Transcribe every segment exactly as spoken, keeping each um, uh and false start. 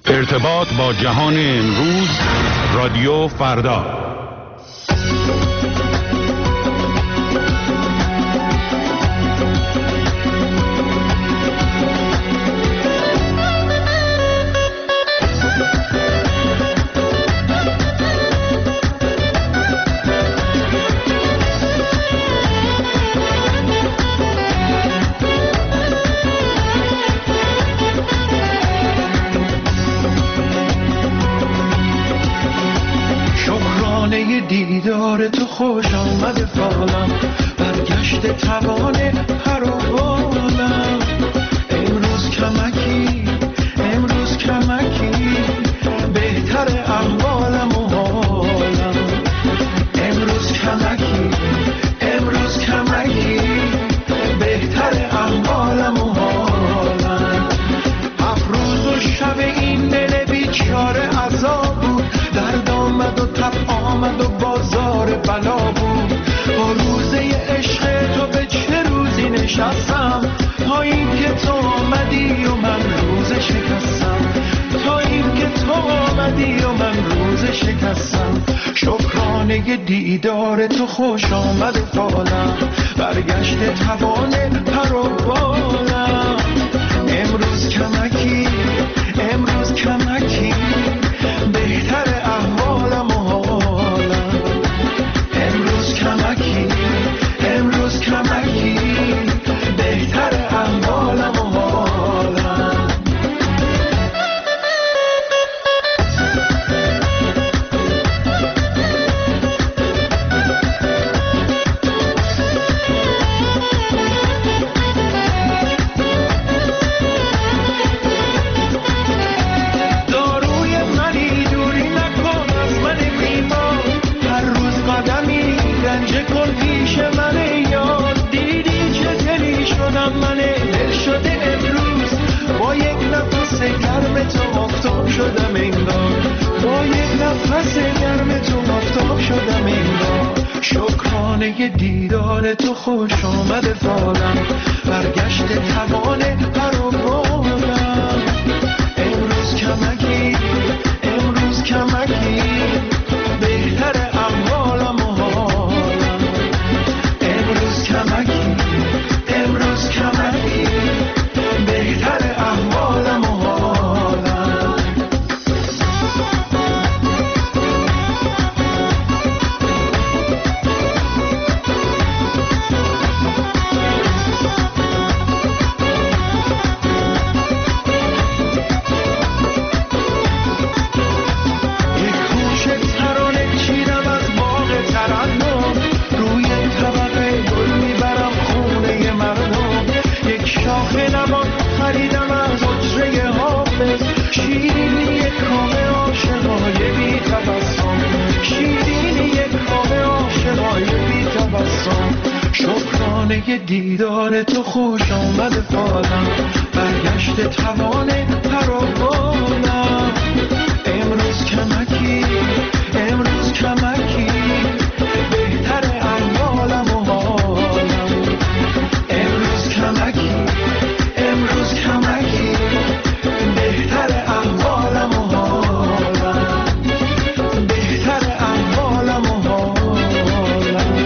ارتباط با جهان امروز، رادیو فردا. دیدار تو خوش آمد فالم، برگشت توان پر و بالم. امروز کمکی امروز کمکی بهتر احوالم و حالم. امروز کمکی امروز کمکی بهتر احوالم و حالم. افروز و شب این دل بیچاره عذاب بود، درد آمد و تب آمد و بازار بلا بود. با روزه عشق تو به چه روزی نشستم، تا این که تو آمدی و من روز شکستم. تا این که تو آمدی و من روز شکستم. شکرانه دیدار تو خوش آمد فالم، برگشت توان پر و بالم. امروز کمکی امروز کمکی بهتر احوالم و حالم. امروز کمکی امروز کمکی بهتر احوالم و حالم. شدم انگار با یک نفس گرم تو آفتاب شدم انگار. شکرانه دیدار تو خوش آمد فالم، برگشت توان پر و بالم. امروز کمکی امروز کمکی بهتر احوالم و حالم. امروز کمکی امروز کمکی بهتر احوالم و حالم. شکرانه دیدار تو خوش آمد فالم، برگشت توان پر و بالم. امروز کمکی امروز کمکی بهتر احوالم و حالم. امروز کمکی امروز کمکی بهتر احوالم و حالم. بهتر احوالم و حالم.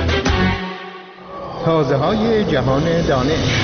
تازه های جهان دانش.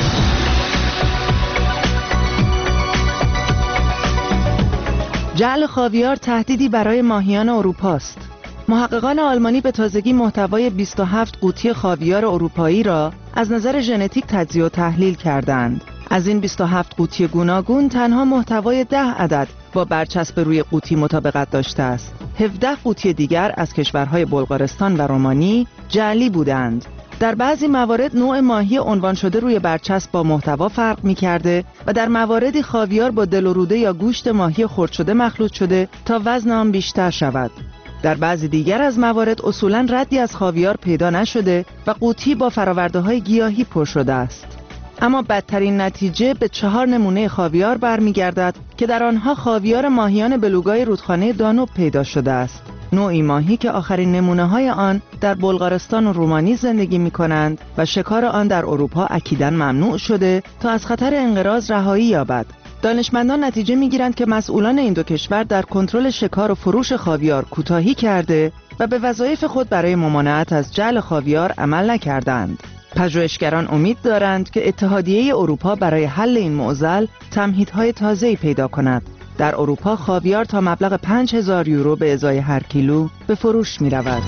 جعل خاویار تهدیدی برای ماهیان اروپا است. محققان آلمانی به تازگی محتوای بیست و هفت قوطی خاویار اروپایی را از نظر ژنتیک تجزیه و تحلیل کردند. از این بیست و هفت قوطی گوناگون تنها محتوای ده عدد با برچسب روی قوطی مطابقت داشته است. هفده قوطی دیگر از کشورهای بلغارستان و رومانی جعلی بودند. در بعضی موارد نوع ماهی عنوان شده روی برچسب با محتوا فرق می‌کرده و در مواردی خاویار با دل و روده یا گوشت ماهی خرد شده مخلوط شده تا وزن آن بیشتر شود. در بعضی دیگر از موارد اصولاً ردی از خاویار پیدا نشده و قوطی با فرآورده‌های گیاهی پر شده است. اما بدترین نتیجه به چهار نمونه خاویار برمیگردد که در آنها خاویار ماهیان بلوگای رودخانه دانوب پیدا شده است. نوعی ماهی که آخرین نمونه‌های آن در بلغارستان و رومانی زندگی می‌کنند و شکار آن در اروپا اکیداً ممنوع شده تا از خطر انقراض رهایی یابد. دانشمندان نتیجه میگیرند که مسئولان این دو کشور در کنترل شکار و فروش خاویار کوتاهی کرده و به وظایف خود برای ممانعت از جعل خاویار عمل نکردند. پژوهشگران امید دارند که اتحادیه اروپا برای حل این معضل تمهیدهای تازه‌ای پیدا کند. در اروپا خاویار تا مبلغ پنج هزار یورو به ازای هر کیلو به فروش می رود.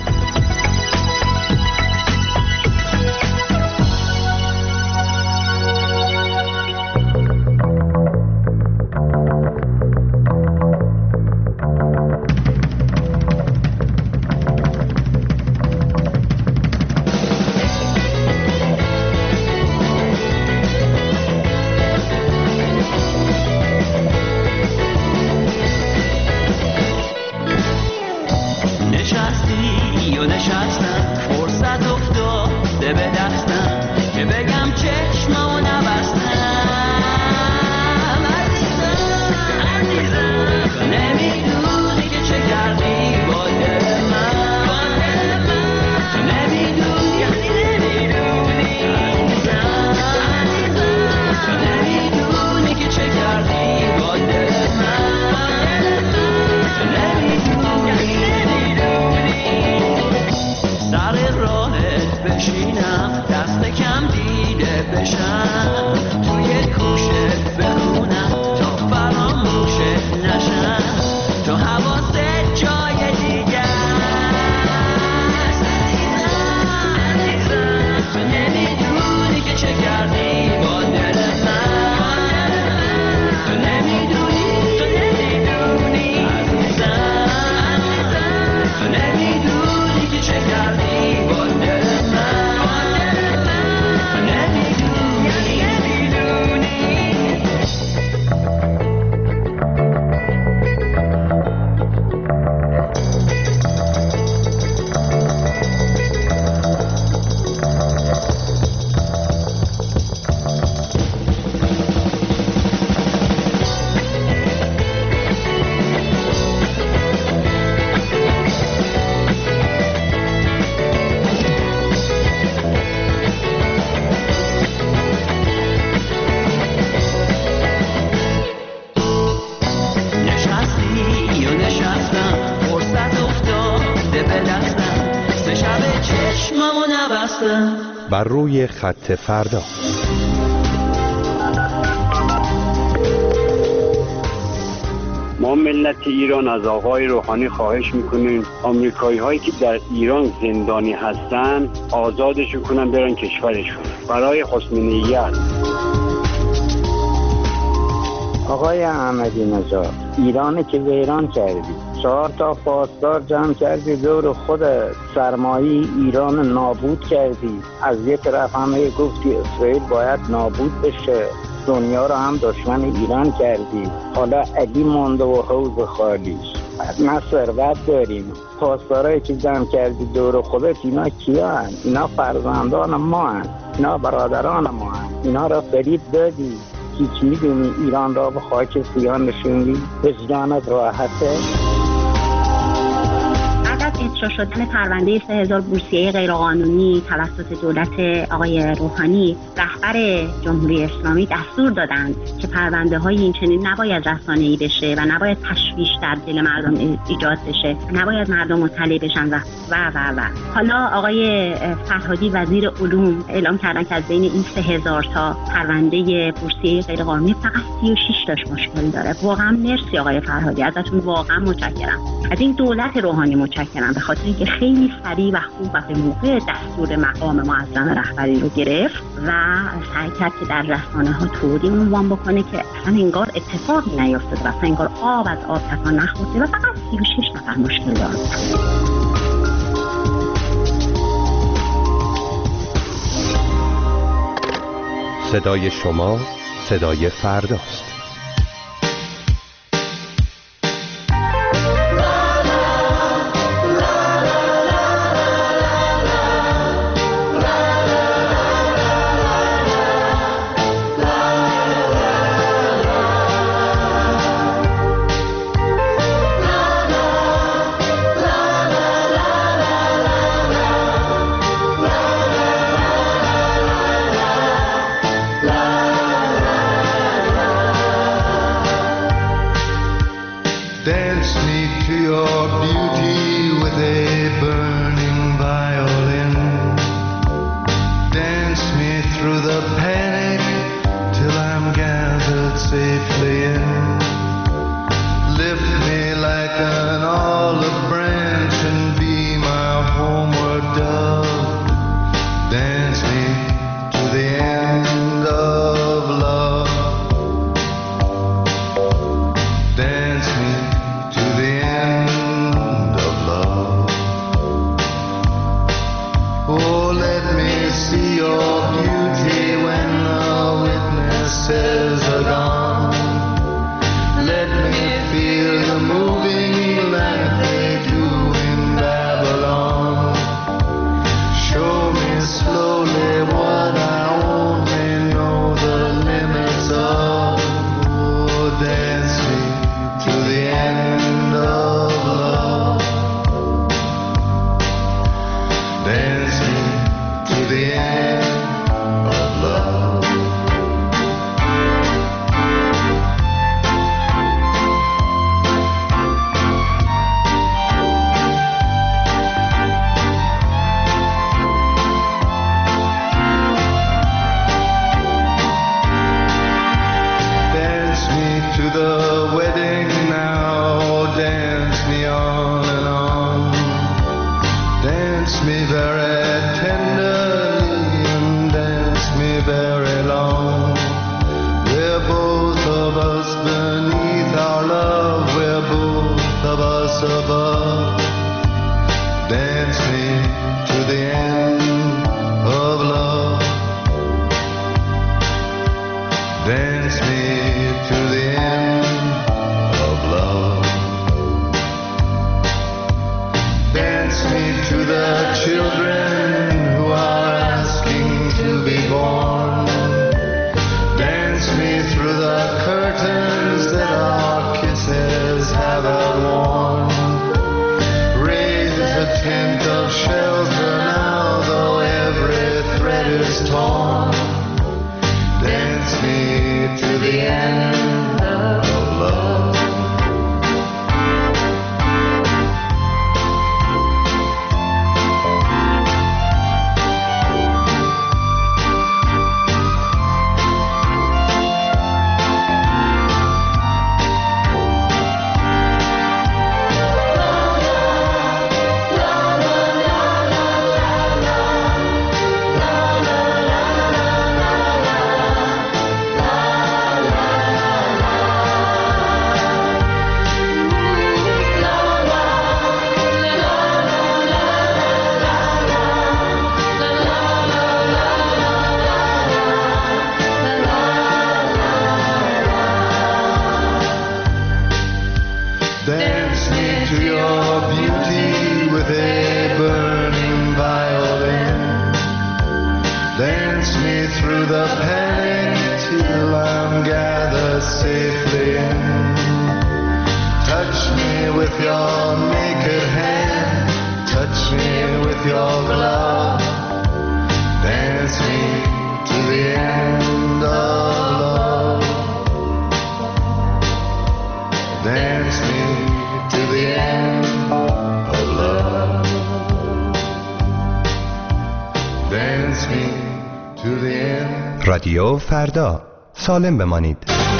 بر روی خط فردا. ما ملت ایران از آقای روحانی خواهش میکنیم آمریکایی هایی که در ایران زندانی هستن آزادشون کنن برن کشورشون برای حسن نیت. آقای احمدی نژاد، ایرانی که ویران کردی، چهار تا پاسدار جمع کردی دور خود، سرمایه ایران نابود کردی. از یک طرف همه گفتی اسرائیل باید نابود بشه، دنیا رو هم دشمن ایران کردی. حالا علی مونده و حوض خالیش، نه ثروت داریم. پاسدارایی که جمع کردی دور خودت، اینا کیا هن؟ اینا فرزندان ما هن، اینا برادران ما هن. اینا را فریب دادی. هیچ میدونی ایران را به خاک سیاه نشوندی؟ وجدانت راحته؟ اجرا شدن پرونده سه هزار بورسیه غیرقانونی توسط دولت آقای روحانی، رهبر جمهوری اسلامی دستور دادند که پرونده های این چنین نباید رسانه‌ای بشه و نباید تشویش در دل مردم ایجاد بشه، نباید مردم مطلع بشن و و و و حالا آقای فرهادی وزیر علوم اعلام کردن که از بین این سه هزار تا پرونده بورسیه غیرقانونی فقط سی و شش تاش مشکل داره. واقعا مرسی آقای فرهادی، ازتون واقعا متشکرم. از این دولت روحانی متشکرم به خاطر اینکه خیلی سریع و خوب و به موقع دستور مقام معظم رهبری رو گرفت و سعی کرد که در رسانه‌ها تولید عنوان بکنه که اصلا انگار اتفاقی نیفتاده و اصلا انگار آب از آب تکان نخورده و فقط سی و شش نفر مشکل دارن. صدای شما صدای فرداست. Dance me to your beauty with a burning violin. Dance me through the panic till I'm gathered safely in. Lift me like an olive branch and be my homeward dove. Dance me to the end of love. Dance me to the end of love. Oh, let me see your beauty when the witnesses are gone. Let me feel you moving like they do in Babylon. Show me slowly what I only know the limits of. Oh, dance me to the end of love. Dance me to the end of love. Dance me to the wedding now. Dance me on and on. Dance me very tenderly and dance me very long. We're both of us beneath our love. We're both of us above. Dance me to the end of love. Dance me to the end of love. Dance me to the children who are asking to be born. Dance me through the curtains that our kisses have worn. Raise a tent of shelter now, though every thread is torn. Dance me to the end of love. Dance me to your beauty with a burning violin. Dance me through the panic till I'm gathered safely in. Touch me with your naked hand. Touch me with your glove. Dance me to the end of love. Dance me to the end of love. Dance me to the end. رادیو فردا، سالم بمانید.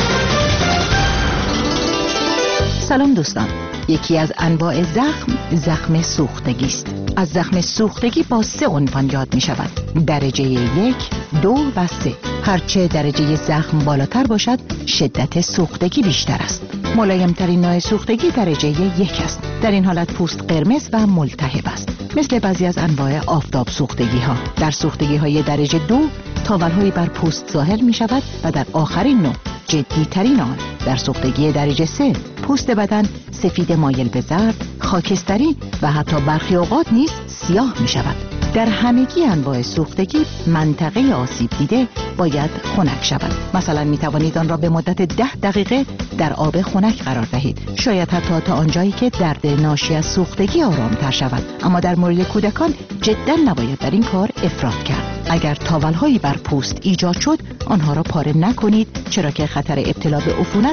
سلام دوستان. یکی از انواع زخم زخم سوختگی است. از زخم سوختگی با سه عنوان یاد می شود: درجه یک، دو و سه. هرچه درجه زخم بالاتر باشد شدت سوختگی بیشتر است. ملایمترین نوع سوختگی درجه یک است. در این حالت پوست قرمز و ملتهب است، مثل بعضی از انواع آفتاب سوختگی ها. در سوختگی های درجه دو تاول هایی بر پوست ظاهر می شود و در آخرین نوع جدی ترین آن در سوختگی درجه سه پوست بدن سفید مایل به زرد، خاکستری و حتی برخی اوقات نیز سیاه می شود. در همگی انواع سوختگی منطقه آسیب دیده باید خنک شود. مثلا می توانید آن را به مدت ده دقیقه در آب خنک قرار دهید، شاید حتی تا آنجایی که درد ناشی از سوختگی آرامتر شود. اما در مورد کودکان جدا نباید در این کار افراط کرد. اگر تاولهایی بر پوست ایجاد شد آنها را پاره نکنید، چرا که خطر ابتلا به عفونت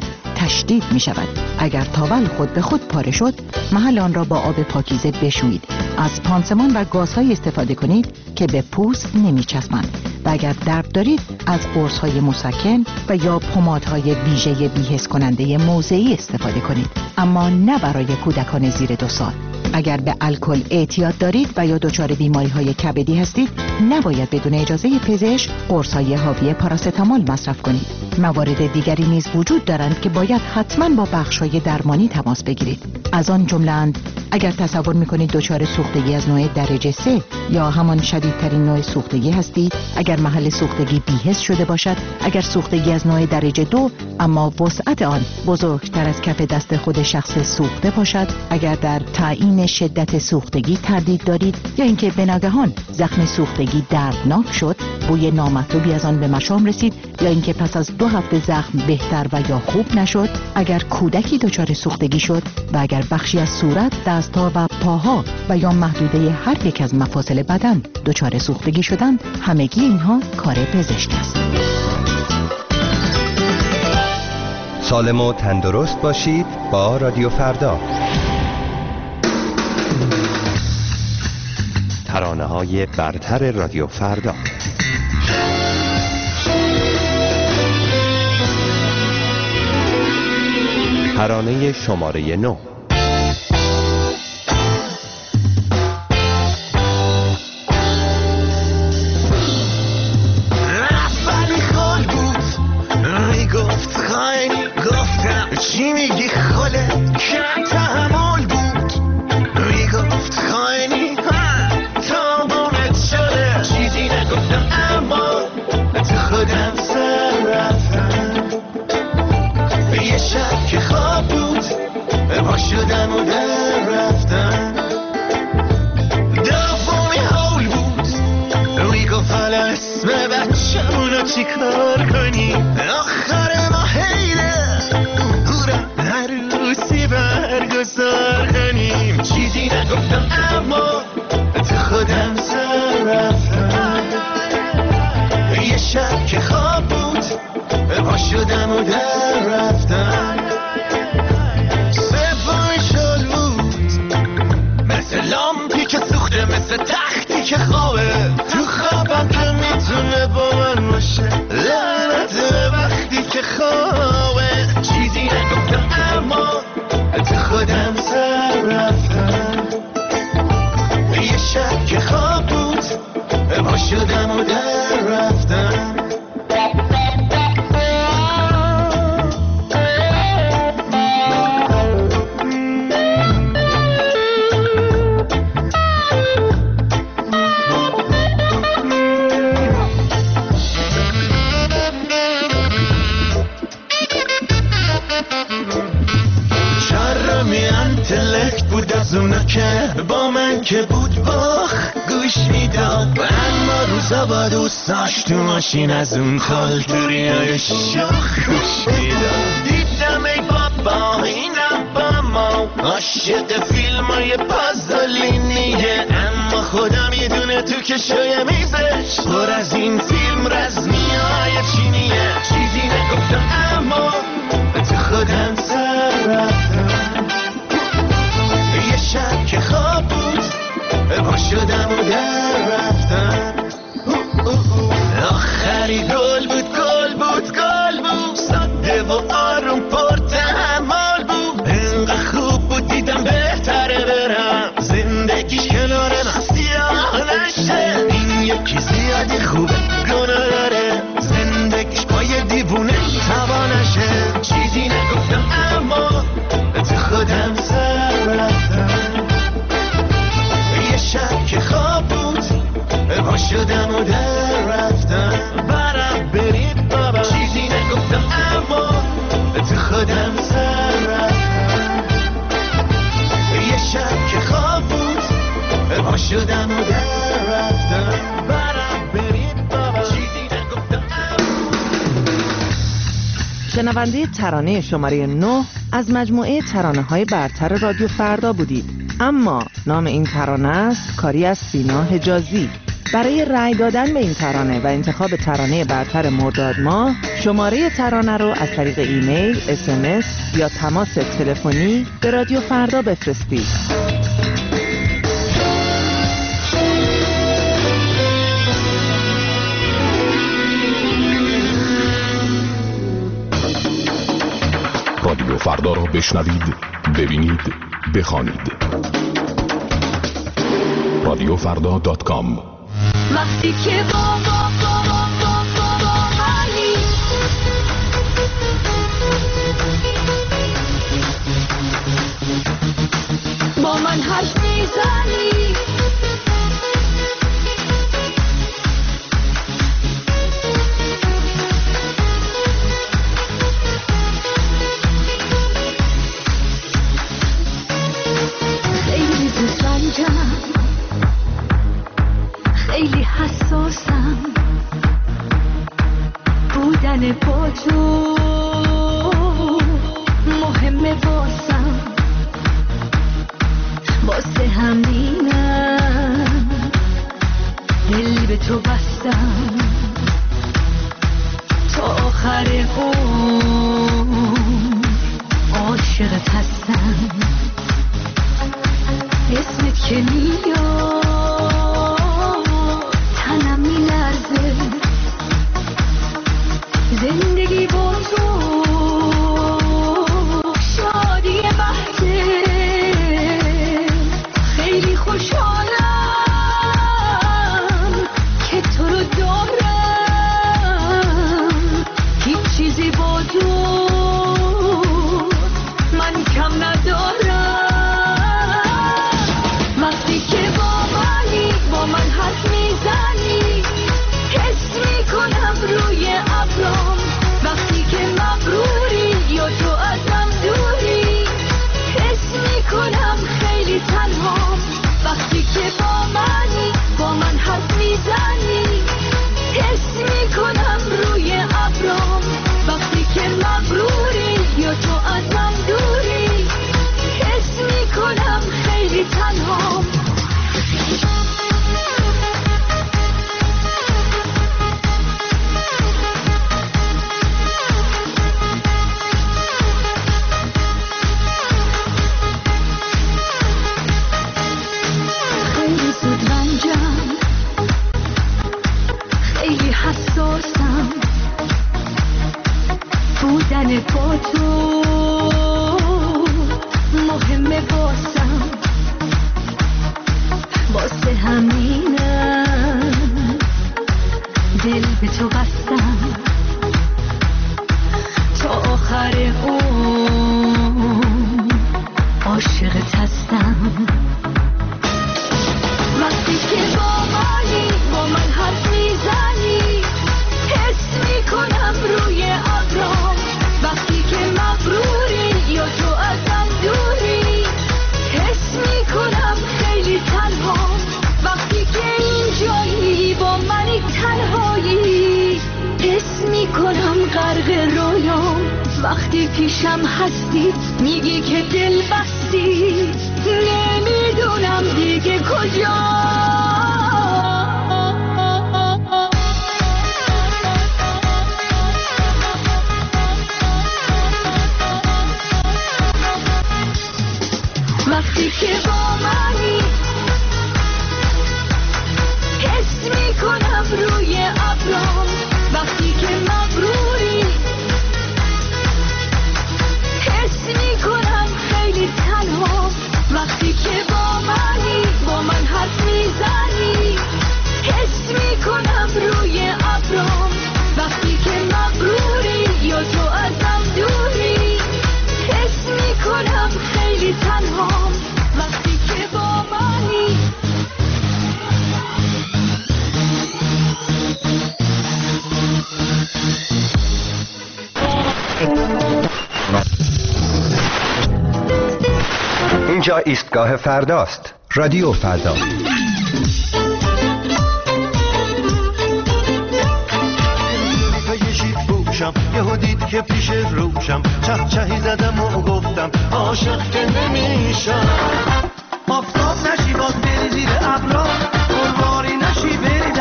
تشدید می شود. اگر تاول خود به خود پاره شد، محل آن را با آب پاکیزه بشویید. از پانسمان و گازهای استفاده کنید که به پوست نمی چسبند. و اگر درد دارید از قرص‌های مسکن و یا پمادهای ویژه بی‌حس کننده موضعی استفاده کنید، اما نه برای کودکان زیر دو سال. اگر به الکل اعتیاد دارید و یا دچار بیماری‌های کبدی هستید، نباید بدون اجازه پزشک قرص‌های حاوی پاراستامول مصرف کنید. موارد دیگری نیز وجود دارند که باید حتما با بخش‌های درمانی تماس بگیرید. از آن جمله‌اند اگر تصور می‌کنید دچار سوختگی از نوع درجه سه یا همان شدیدترین نوع سوختگی هستید، اگر محل سوختگی بی‌حس شده باشد، اگر سوختگی از نوع درجه دو اما وسعت آن بزرگتر از کف دست خود شخص سوخته باشد، اگر در تعیین شدت سوختگی تردید دارید یا اینکه به ناگهان زخم سوختگی دردناک شد، بوی نامطلوبی از آن به مشام رسید یا اینکه پس از دو هفته زخم بهتر و یا خوب نشد، اگر کودکی دچار سوختگی شد و اگر بخشی از صورت، دست‌ها و پاها و یا محدوده هر یک از مفاصل بدن دچار سوختگی شدند، همگی اینها کار پزشک است. سالم و تندرست باشید با رادیو فردا. ترانه‌های برتر رادیو فردا. ترانه شماره نه. چی میگی خاله کم تحمل بود، میگفت خواهی تا بومت شده، چیزی نگفتم اما تو خودم سر رفتم. یه شب که خواب بود پا شدم و در رفتم، دومی حول بود، میگفت حالا اسم بچه‌مونو چی کار کنی، آخر ما حیله عروسی برگزار کنیم. چیزی نگفتم اما تو خودم سر رفتم. یه شب که خواب بود پا شدم و در رفتم، سومی شل بود مثل لامپی که سوخته، مثل تختی که خوابه تو خوابم که میتونه با من باشه، لعنت به وقتی که خوابه. چیزی نگفتم اما تو خودم سر رفتم. یه شب که خواب بود پا شدم و در رفتم. بود از اونا که با من که بود باخ گوش میداد، اما روزا با دوستاش تو ماشین از اون خالتوری های شاخ گوش میداد. دیدم ای بابا اینم با ما عاشق فیلم های پازولینیه، اما خدا میدونه تو کشوی میزش پر از این فیلم رزمی های چینیه. چیزی نگفتم اما تو خودم سر رفتم. یه شب که خواب بود پا شدم و در رفتم. آخری گل بود گل بود گل بود، ساده و آروم پر تحمل بود، انقدر خوب بود دیدم بهتره برم زندگیش کنار من سیاه نشه. این یکی زیادی خوبه گناه داره، زندگیش با یه دیوونه تبا نشه. چیزی نگفتم اما تو خودم سر رفتم. یه شب که خواب بود پا شدم و در رفتم. برم برید بابا، چیزی نگفتم اما تو خودم سر رفتم. یه شب که خواب بود پا شدم و در رفتم. برم برید بابا، چیزی نگفتم اما. شنونده ترانه شماره نه از مجموعه ترانه‌های برتر رادیو فردا بودید. اما نام این ترانه است کاری از سینا حجازی. برای رأی دادن به این ترانه و انتخاب ترانه برتر مرداد ماه، شماره ترانه رو از طریق ایمیل، اس ام اس یا تماس تلفنی به رادیو فردا بفرستید. رادیو فردا را بشنوید، ببینید، بخوانید. رادیو فردا دات کام. وقتی که با با با با با با با منی، با من حرف میزنی، خیلی زود رنجم، خیلی حساسم، بودن با تو مهمه واسم، واسه همینم دل به تو بستم، تا آخر عمر عاشقت هستم، اسمت که میاد تنم میلرزه، زندگی با تو شادی بحثه، خیلی خوشحالم که تو رو دارم، هیچ چیزی با تو من کم ندارم. وقتی که با منی، با من حرف میزنی، حس میکنم روی ابرام، وقتی که مغروری یا تو ازم دوری، حس میکنم خیلی تنهام. وقتی که با منی، با من حرف میزنی، حس میکنم روی ابرام، وقتی که مغروری یا تو ازم دوری، حس میکنم خیلی تنهام. خیلی زود رنجم، خیلی حساسم، بودن با تو مهمه واسم، واسه همینم دل به تو بستم، تا آخر عمر عاشقت هستم. وقتی که با منی، با من حرف میزنی، حس میکنم روی ابرام، وقتی که مغروری یا تو ازم دوری، حس میکنم خیلی تنهام. وقتی که اینجایی با منی تنهایی، حس میکنم غرق رویام، وقتی پیشم هستی میگی که دل بستی، نمیدونم دیگه کجا. وقتی که با منی، حس میکنم روی ابرام، وقتی که مغروری، حس میکنم خیلی تنها. وقتی که با منی، با من حرف میزنی، حس میکنم روی ابرام، وقتی که مغروری یا تو ازم دوری، حس میکنم خیلی تنها. وقتی که با منی، اینجا ایستگاه فرداست. رادیو فردا. یهو دید که پیش روشم، چه چهی زدم و گفتم عاشق که نمیشم. آفتاب نشی باز بری زیر ابرا، قلواری نشی بری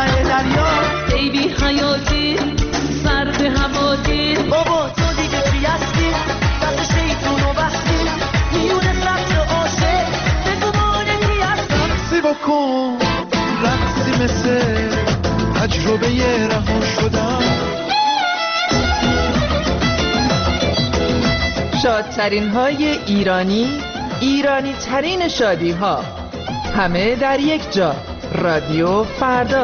کن رقصی مثل تجربه رها شدن. شادترین های ایرانی، ایرانی ترین شادی ها، همه در یک جا. رادیو فردا.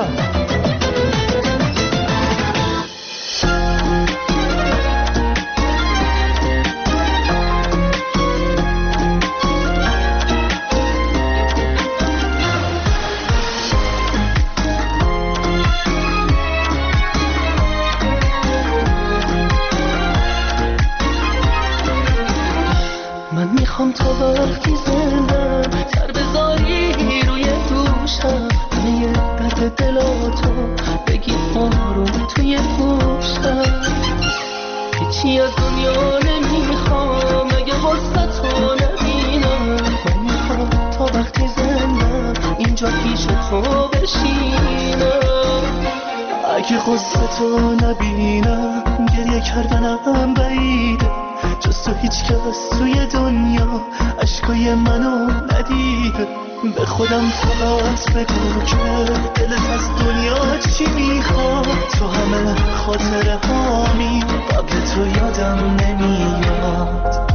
من میخوام تا وقتی زندم سر بذاری روی دوشم، همه درد دلاتو بگی آروم توی گوشم. هیچی از دنیا نمیخوام اگه حسنتو نبینم. من میخوام تا وقتی زندم اینجا پیش تو بشینم. اگه قصتو نبینم گریه کردنم بعیده، جز تو هیچ کس توی دنیا عشقای منو ندیده. به خودم فقط بگو که دلت از دنیا چی میخواد. تو همه خاطره هامی قبل تو یادم نمیاد.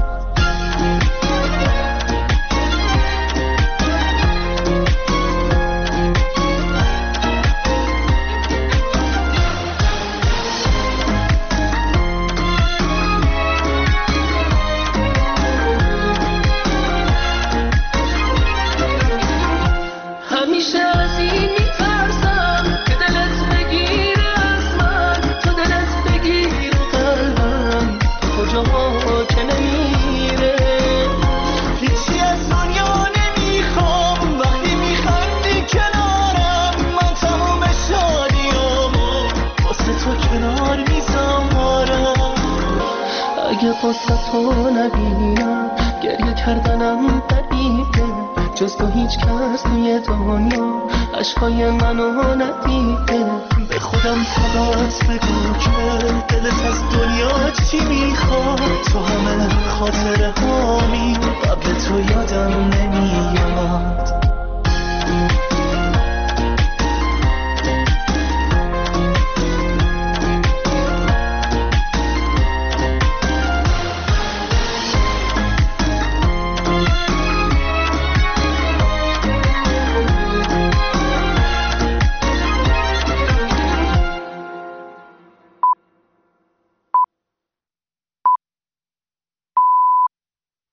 واسه تو نبینم گریه کردنم بعیده، جز تو هیچ کس توی دنیا عشقای منو ندیده. به خودم فقط بگو که دلت از دنیا چی میخواد. تو همه خاطره هامی قبل تو یادم نمیاد.